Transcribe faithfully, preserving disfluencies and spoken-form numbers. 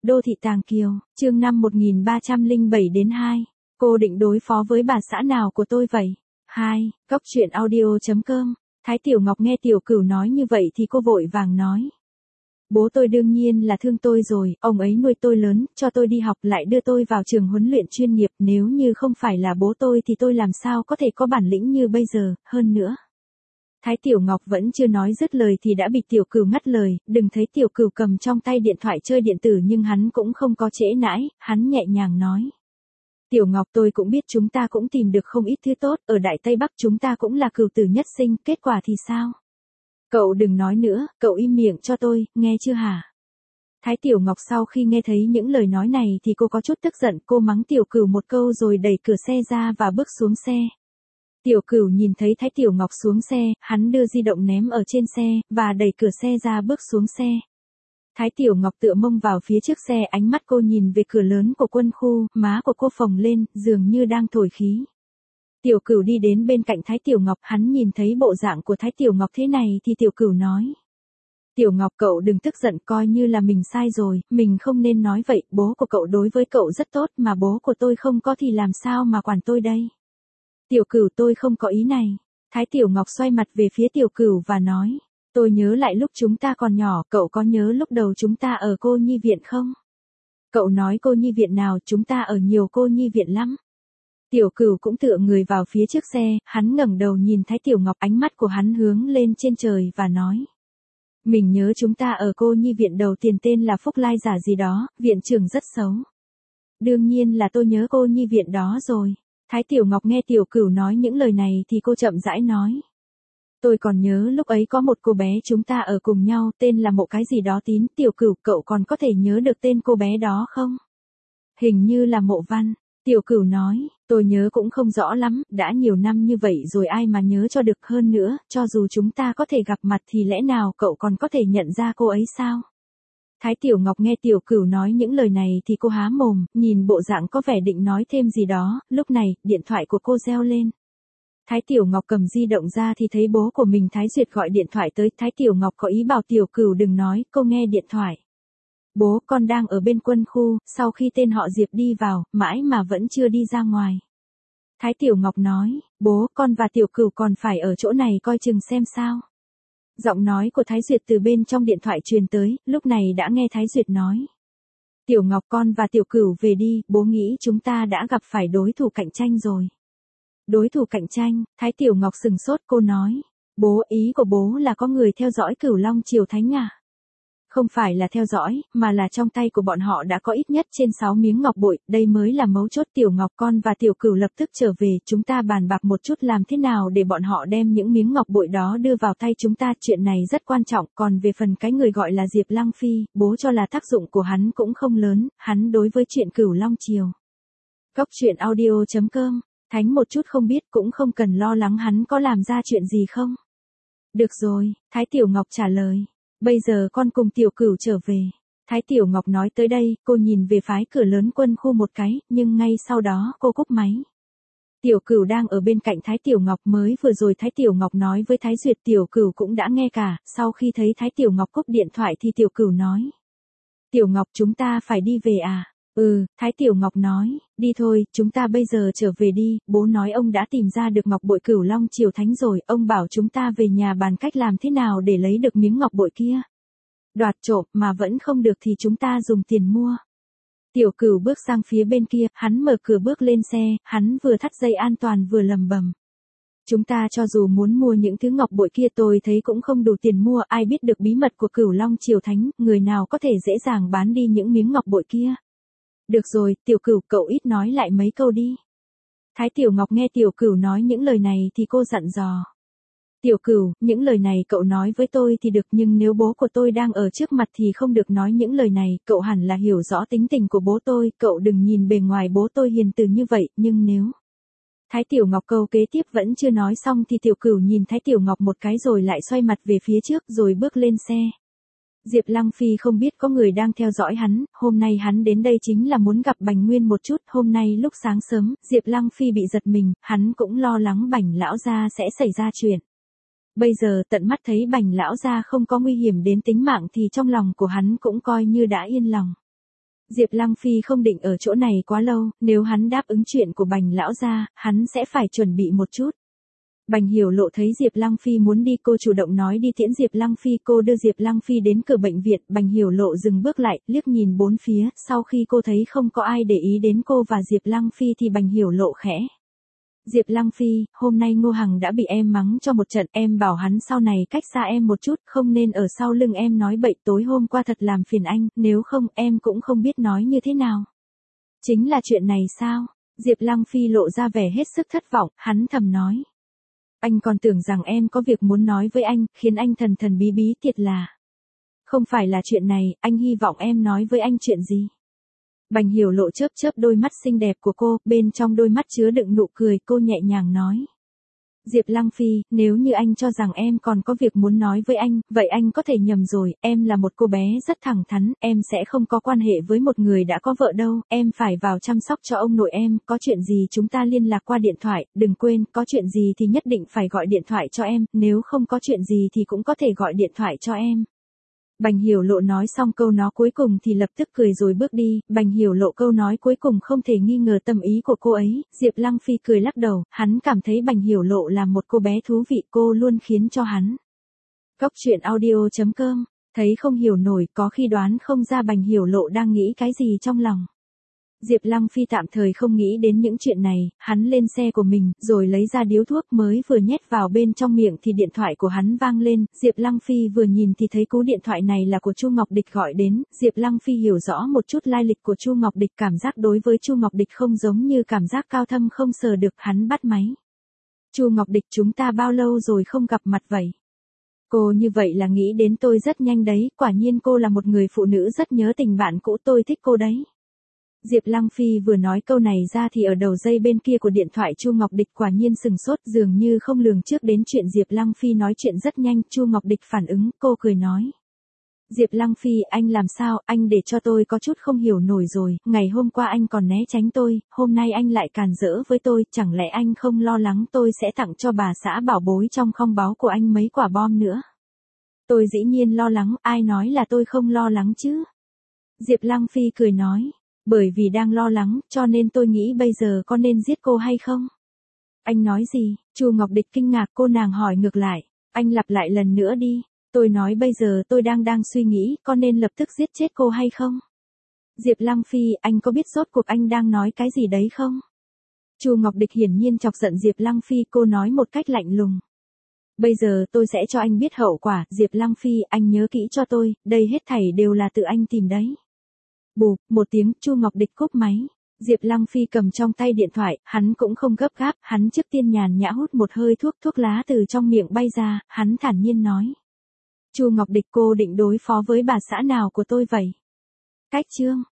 Đô thị Tàng Kiều, chương năm một nghìn ba trăm lẻ bảy đến hai. Cô định đối phó với bà xã nào của tôi vậy? hai. Góc truyện audio chấm com. Thái Tiểu Ngọc nghe Tiểu Cửu nói như vậy thì cô vội vàng nói. Bố tôi đương nhiên là thương tôi rồi, ông ấy nuôi tôi lớn, cho tôi đi học lại đưa tôi vào trường huấn luyện chuyên nghiệp, nếu như không phải là bố tôi thì tôi làm sao có thể có bản lĩnh như bây giờ, hơn nữa. Thái Tiểu Ngọc vẫn chưa nói dứt lời thì đã bị Tiểu Cửu ngắt lời, đừng thấy Tiểu Cửu cầm trong tay điện thoại chơi điện tử nhưng hắn cũng không có trễ nãi, hắn nhẹ nhàng nói. Tiểu Ngọc tôi cũng biết chúng ta cũng tìm được không ít thứ tốt, ở Đại Tây Bắc chúng ta cũng là cửu tử nhất sinh, kết quả thì sao? Cậu đừng nói nữa, cậu im miệng cho tôi, nghe chưa hả? Thái Tiểu Ngọc sau khi nghe thấy những lời nói này thì cô có chút tức giận, cô mắng Tiểu Cửu một câu rồi đẩy cửa xe ra và bước xuống xe. Tiểu Cửu nhìn thấy Thái Tiểu Ngọc xuống xe, hắn đưa di động ném ở trên xe, và đẩy cửa xe ra bước xuống xe. Thái Tiểu Ngọc tựa mông vào phía trước xe, ánh mắt cô nhìn về cửa lớn của quân khu, má của cô phồng lên, dường như đang thổi khí. Tiểu Cửu đi đến bên cạnh Thái Tiểu Ngọc, hắn nhìn thấy bộ dạng của Thái Tiểu Ngọc thế này thì Tiểu Cửu nói. Tiểu Ngọc cậu đừng tức giận, coi như là mình sai rồi, mình không nên nói vậy, bố của cậu đối với cậu rất tốt mà bố của tôi không có thì làm sao mà quản tôi đây. Tiểu Cửu tôi không có ý này. Thái Tiểu Ngọc xoay mặt về phía Tiểu Cửu và nói. Tôi nhớ lại lúc chúng ta còn nhỏ, cậu có nhớ lúc đầu chúng ta ở cô nhi viện không? Cậu nói cô nhi viện nào, chúng ta ở nhiều cô nhi viện lắm. Tiểu Cửu cũng tựa người vào phía trước xe, hắn ngẩng đầu nhìn Thái Tiểu Ngọc, ánh mắt của hắn hướng lên trên trời và nói. Mình nhớ chúng ta ở cô nhi viện đầu tiền tên là Phúc Lai giả gì đó, viện trưởng rất xấu. Đương nhiên là tôi nhớ cô nhi viện đó rồi. Thái Tiểu Ngọc nghe Tiểu Cửu nói những lời này thì cô chậm rãi nói. Tôi còn nhớ lúc ấy có một cô bé chúng ta ở cùng nhau, tên là Mộ cái gì đó Tín, Tiểu Cửu cậu còn có thể nhớ được tên cô bé đó không? Hình như là Mộ Văn. Tiểu Cửu nói, tôi nhớ cũng không rõ lắm, đã nhiều năm như vậy rồi ai mà nhớ cho được, hơn nữa, cho dù chúng ta có thể gặp mặt thì lẽ nào cậu còn có thể nhận ra cô ấy sao? Thái Tiểu Ngọc nghe Tiểu Cửu nói những lời này thì cô há mồm, nhìn bộ dạng có vẻ định nói thêm gì đó, lúc này, điện thoại của cô reo lên. Thái Tiểu Ngọc cầm di động ra thì thấy bố của mình Thái Duyệt gọi điện thoại tới, Thái Tiểu Ngọc có ý bảo Tiểu Cửu đừng nói, cô nghe điện thoại. Bố con đang ở bên quân khu, sau khi tên họ Diệp đi vào, mãi mà vẫn chưa đi ra ngoài. Thái Tiểu Ngọc nói, bố con và Tiểu Cửu còn phải ở chỗ này coi chừng xem sao. Giọng nói của Thái Duyệt từ bên trong điện thoại truyền tới, lúc này đã nghe Thái Duyệt nói. Tiểu Ngọc con và Tiểu Cửu về đi, bố nghĩ chúng ta đã gặp phải đối thủ cạnh tranh rồi. Đối thủ cạnh tranh, Thái Tiểu Ngọc sừng sốt, cô nói. Bố, ý của bố là có người theo dõi Cửu Long Triều Thánh à? Không phải là theo dõi, mà là trong tay của bọn họ đã có ít nhất trên sáu miếng ngọc bội, đây mới là mấu chốt. Tiểu Ngọc con và Tiểu Cửu lập tức trở về, chúng ta bàn bạc một chút làm thế nào để bọn họ đem những miếng ngọc bội đó đưa vào tay chúng ta, chuyện này rất quan trọng, còn về phần cái người gọi là Diệp Lăng Phi, bố cho là tác dụng của hắn cũng không lớn, hắn đối với chuyện Cửu Long Triều. Góc truyện audio chấm com, Thánh một chút không biết cũng không cần lo lắng hắn có làm ra chuyện gì không. Được rồi, Thái Tiểu Ngọc trả lời. Bây giờ con cùng Tiểu Cửu trở về. Thái Tiểu Ngọc nói tới đây, cô nhìn về phái cửa lớn quân khu một cái, nhưng ngay sau đó cô cúp máy. Tiểu Cửu đang ở bên cạnh Thái Tiểu Ngọc, mới vừa rồi Thái Tiểu Ngọc nói với Thái Duyệt, Tiểu Cửu cũng đã nghe cả, sau khi thấy Thái Tiểu Ngọc cúp điện thoại thì Tiểu Cửu nói. Tiểu Ngọc chúng ta phải đi về à? Ừ, Thái Tiểu Ngọc nói, đi thôi, chúng ta bây giờ trở về đi, bố nói ông đã tìm ra được ngọc bội Cửu Long Triều Thánh rồi, ông bảo chúng ta về nhà bàn cách làm thế nào để lấy được miếng ngọc bội kia. Đoạt trộm mà vẫn không được thì chúng ta dùng tiền mua. Tiểu Cửu bước sang phía bên kia, hắn mở cửa bước lên xe, hắn vừa thắt dây an toàn vừa lầm bầm. Chúng ta cho dù muốn mua những thứ ngọc bội kia tôi thấy cũng không đủ tiền mua, ai biết được bí mật của Cửu Long Triều Thánh, người nào có thể dễ dàng bán đi những miếng ngọc bội kia. Được rồi, Tiểu Cửu cậu ít nói lại mấy câu đi. Thái Tiểu Ngọc nghe Tiểu Cửu nói những lời này thì cô dặn dò. Tiểu Cửu, những lời này cậu nói với tôi thì được, nhưng nếu bố của tôi đang ở trước mặt thì không được nói những lời này, cậu hẳn là hiểu rõ tính tình của bố tôi, cậu đừng nhìn bề ngoài bố tôi hiền từ như vậy, nhưng nếu... Thái Tiểu Ngọc câu kế tiếp vẫn chưa nói xong thì Tiểu Cửu nhìn Thái Tiểu Ngọc một cái rồi lại xoay mặt về phía trước rồi bước lên xe. Diệp Lăng Phi không biết có người đang theo dõi hắn, hôm nay hắn đến đây chính là muốn gặp Bành Nguyên một chút, hôm nay lúc sáng sớm, Diệp Lăng Phi bị giật mình, hắn cũng lo lắng Bành lão gia sẽ xảy ra chuyện. Bây giờ tận mắt thấy Bành lão gia không có nguy hiểm đến tính mạng thì trong lòng của hắn cũng coi như đã yên lòng. Diệp Lăng Phi không định ở chỗ này quá lâu, nếu hắn đáp ứng chuyện của Bành lão gia, hắn sẽ phải chuẩn bị một chút. Bành Hiểu Lộ thấy Diệp Lăng Phi muốn đi, cô chủ động nói đi tiễn Diệp Lăng Phi, cô đưa Diệp Lăng Phi đến cửa bệnh viện, Bành Hiểu Lộ dừng bước lại, liếc nhìn bốn phía, sau khi cô thấy không có ai để ý đến cô và Diệp Lăng Phi thì Bành Hiểu Lộ khẽ. Diệp Lăng Phi, hôm nay Ngô Hằng đã bị em mắng cho một trận, em bảo hắn sau này cách xa em một chút, không nên ở sau lưng em nói bậy, tối hôm qua thật làm phiền anh, nếu không em cũng không biết nói như thế nào. Chính là chuyện này sao? Diệp Lăng Phi lộ ra vẻ hết sức thất vọng, hắn thầm nói. Anh còn tưởng rằng em có việc muốn nói với anh, khiến anh thần thần bí bí thiệt là. Không phải là chuyện này, anh hy vọng em nói với anh chuyện gì. Bành Hiểu Lộ chớp chớp đôi mắt xinh đẹp của cô, bên trong đôi mắt chứa đựng nụ cười, cô nhẹ nhàng nói. Diệp Lăng Phi, nếu như anh cho rằng em còn có việc muốn nói với anh, vậy anh có thể nhầm rồi, em là một cô bé rất thẳng thắn, em sẽ không có quan hệ với một người đã có vợ đâu, em phải vào chăm sóc cho ông nội em, có chuyện gì chúng ta liên lạc qua điện thoại, đừng quên, có chuyện gì thì nhất định phải gọi điện thoại cho em, nếu không có chuyện gì thì cũng có thể gọi điện thoại cho em. Bành Hiểu Lộ nói xong câu nó cuối cùng thì lập tức cười rồi bước đi, Bành Hiểu Lộ câu nói cuối cùng không thể nghi ngờ tâm ý của cô ấy, Diệp Lăng Phi cười lắc đầu, hắn cảm thấy Bành Hiểu Lộ là một cô bé thú vị, cô luôn khiến cho hắn. Góc truyện audio chấm com, thấy không hiểu nổi, có khi đoán không ra Bành Hiểu Lộ đang nghĩ cái gì trong lòng. Diệp Lăng Phi tạm thời không nghĩ đến những chuyện này, hắn lên xe của mình, rồi lấy ra điếu thuốc mới vừa nhét vào bên trong miệng thì điện thoại của hắn vang lên, Diệp Lăng Phi vừa nhìn thì thấy cú điện thoại này là của Chu Ngọc Địch gọi đến, Diệp Lăng Phi hiểu rõ một chút lai lịch của Chu Ngọc Địch, cảm giác đối với Chu Ngọc Địch không giống như cảm giác cao thâm không sờ được, hắn bắt máy. Chu Ngọc Địch, chúng ta bao lâu rồi không gặp mặt vậy? Cô như vậy là nghĩ đến tôi rất nhanh đấy, quả nhiên cô là một người phụ nữ rất nhớ tình bạn cũ, tôi thích cô đấy. Diệp Lăng Phi vừa nói câu này ra thì ở đầu dây bên kia của điện thoại Chu Ngọc Địch quả nhiên sừng sốt, dường như không lường trước đến chuyện Diệp Lăng Phi nói chuyện rất nhanh, Chu Ngọc Địch phản ứng, cô cười nói. Diệp Lăng Phi, anh làm sao, anh để cho tôi có chút không hiểu nổi rồi, ngày hôm qua anh còn né tránh tôi, hôm nay anh lại càn rỡ với tôi, chẳng lẽ anh không lo lắng tôi sẽ tặng cho bà xã bảo bối trong kho báu của anh mấy quả bom nữa? Tôi dĩ nhiên lo lắng, ai nói là tôi không lo lắng chứ? Diệp Lăng Phi cười nói. Bởi vì đang lo lắng, cho nên tôi nghĩ bây giờ có nên giết cô hay không? Anh nói gì? Chu Ngọc Địch kinh ngạc, cô nàng hỏi ngược lại. Anh lặp lại lần nữa đi. Tôi nói bây giờ tôi đang đang suy nghĩ, có nên lập tức giết chết cô hay không? Diệp Lăng Phi, anh có biết rốt cuộc anh đang nói cái gì đấy không? Chu Ngọc Địch hiển nhiên chọc giận Diệp Lăng Phi, cô nói một cách lạnh lùng. Bây giờ tôi sẽ cho anh biết hậu quả, Diệp Lăng Phi, anh nhớ kỹ cho tôi, đây hết thảy đều là tự anh tìm đấy. Bụp, một tiếng, Chu Ngọc Địch cúp máy. Diệp Lăng Phi cầm trong tay điện thoại, hắn cũng không gấp gáp, hắn trước tiên nhàn nhã hút một hơi thuốc, thuốc lá từ trong miệng bay ra, hắn thản nhiên nói. Chu Ngọc Địch, cô định đối phó với bà xã nào của tôi vậy? Cách chương.